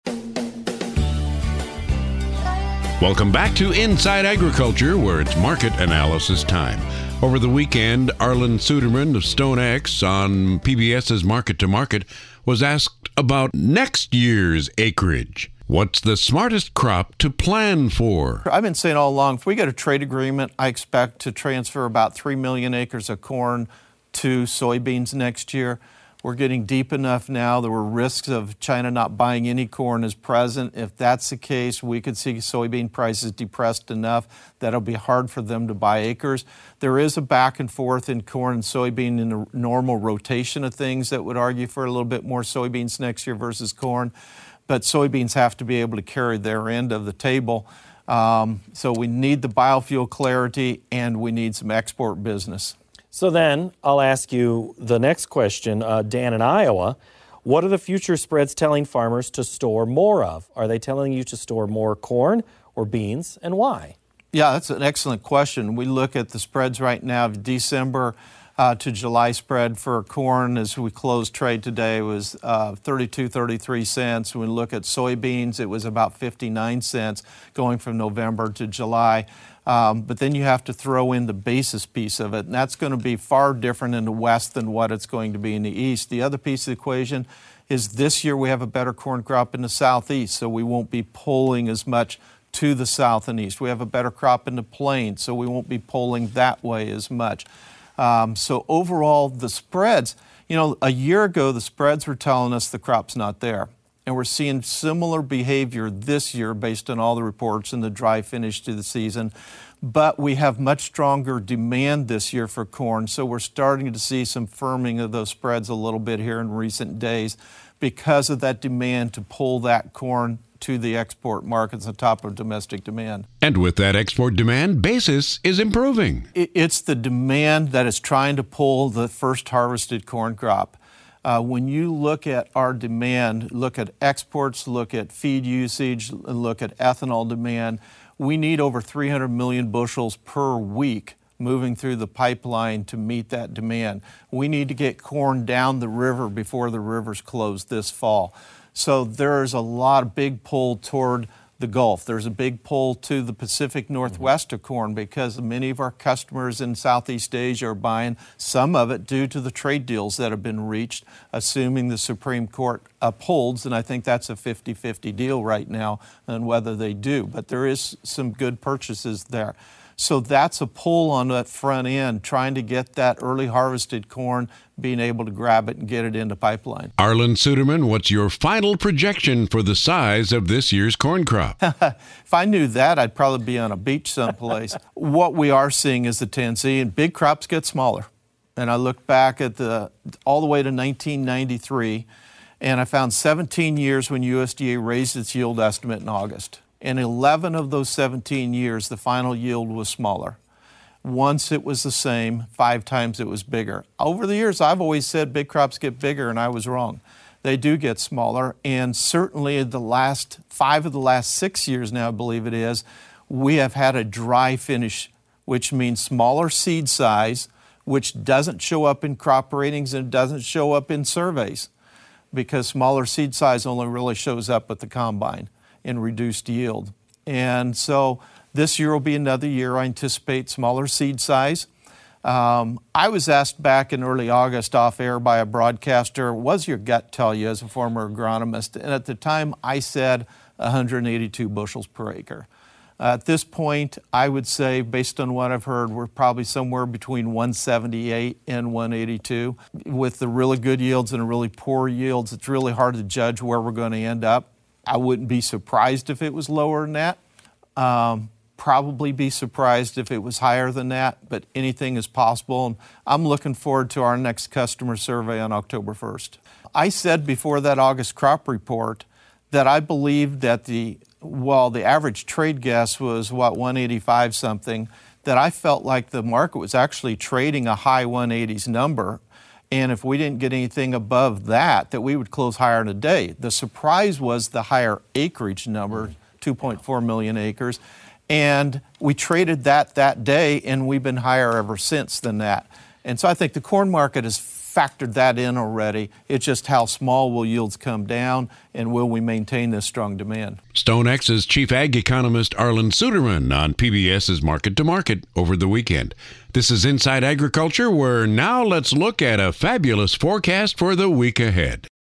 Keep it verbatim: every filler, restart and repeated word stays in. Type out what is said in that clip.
Welcome back to Inside Agriculture, where it's market analysis time. Over the weekend, Arlan Suderman of StoneX on P B S's Market to Market was asked about next year's acreage. What's the smartest crop to plan for? I've been saying all along, if we get a trade agreement, I expect to transfer about three million acres of corn to soybeans next year. We're getting deep enough now. There were risks of China not buying any corn as present. If that's the case, we could see soybean prices depressed enough that it'll be hard for them to buy acres. There is a back and forth in corn and soybean in the normal rotation of things that would argue for a little bit more soybeans next year versus corn. But soybeans have to be able to carry their end of the table. Um, so we need the biofuel clarity and we need some export business. So then I'll ask you the next question. Uh, Dan in Iowa, what are the future spreads telling farmers to store more of? Are they telling you to store more corn or beans, and why? Yeah, that's an excellent question. We look at the spreads right now of December uh, to July spread for corn as we closed trade today was uh, thirty-two, thirty-three cents. When we look at soybeans, it was about fifty-nine cents going from November to July. Um, but then you have to throw in the basis piece of it, and that's going to be far different in the West than what it's going to be in the East. The other piece of the equation is this year we have a better corn crop in the Southeast, so we won't be pulling as much to the South and East. We have a better crop in the Plains, so we won't be pulling that way as much. Um, so overall, the spreads, you know, a year ago the spreads were telling us the crop's not there. And we're seeing similar behavior this year based on all the reports and the dry finish to the season. But we have much stronger demand this year for corn, so we're starting to see some firming of those spreads a little bit here in recent days because of that demand to pull that corn to the export markets on top of domestic demand. And with that export demand, basis is improving. It's the demand that is trying to pull the first harvested corn crop. Uh, when you look at our demand, look at exports, look at feed usage, look at ethanol demand, we need over three hundred million bushels per week moving through the pipeline to meet that demand. We need to get corn down the river before the rivers close this fall. So there's a lot of big pull toward the Gulf. There's a big pull to the Pacific Northwest of corn because many of our customers in Southeast Asia are buying some of it due to the trade deals that have been reached, assuming the Supreme Court upholds, and I think that's a fifty-fifty deal right now on whether they do, but there is some good purchases there. So that's a pull on that front end, trying to get that early harvested corn, being able to grab it and get it into pipeline. Arlan Suderman, what's your final projection for the size of this year's corn crop? If I knew that, I'd probably be on a beach someplace. What we are seeing is the Tennessee, and big crops get smaller. And I look back at the all the way to nineteen ninety-three, and I found seventeen years when U S D A raised its yield estimate in August. In eleven of those seventeen years, the final yield was smaller. Once it was the same, five times it was bigger. Over the years, I've always said big crops get bigger, and I was wrong. They do get smaller, and certainly the last five of the last six years now, I believe it is, we have had a dry finish, which means smaller seed size, which doesn't show up in crop ratings and doesn't show up in surveys because smaller seed size only really shows up at the combine in reduced yield. And so this year will be another year I anticipate smaller seed size. Um, I was asked back in early August off air by a broadcaster, what does your gut tell you as a former agronomist? And at the time I said one hundred eighty-two bushels per acre. Uh, at this point, I would say, based on what I've heard, we're probably somewhere between one seventy-eight and one eighty-two. With the really good yields and the really poor yields, it's really hard to judge where we're going to end up. I wouldn't be surprised if it was lower than that. Um, probably be surprised if it was higher than that, but anything is possible. And I'm looking forward to our next customer survey on October first. I said before that August crop report that I believed that the, while the average trade guess was, what, one eighty-five something, that I felt like the market was actually trading a high one eighties number. And if we didn't get anything above that, that we would close higher in a day. The surprise was the higher acreage number, two point four million acres. And we traded that that day, and we've been higher ever since than that. And so I think the corn market is factored that in already. It's just how small will yields come down, and will we maintain this strong demand? StoneX's chief ag economist Arlan Suderman on PBS's Market to Market over the weekend. This is Inside Agriculture, where now let's look at a fabulous forecast for the week ahead.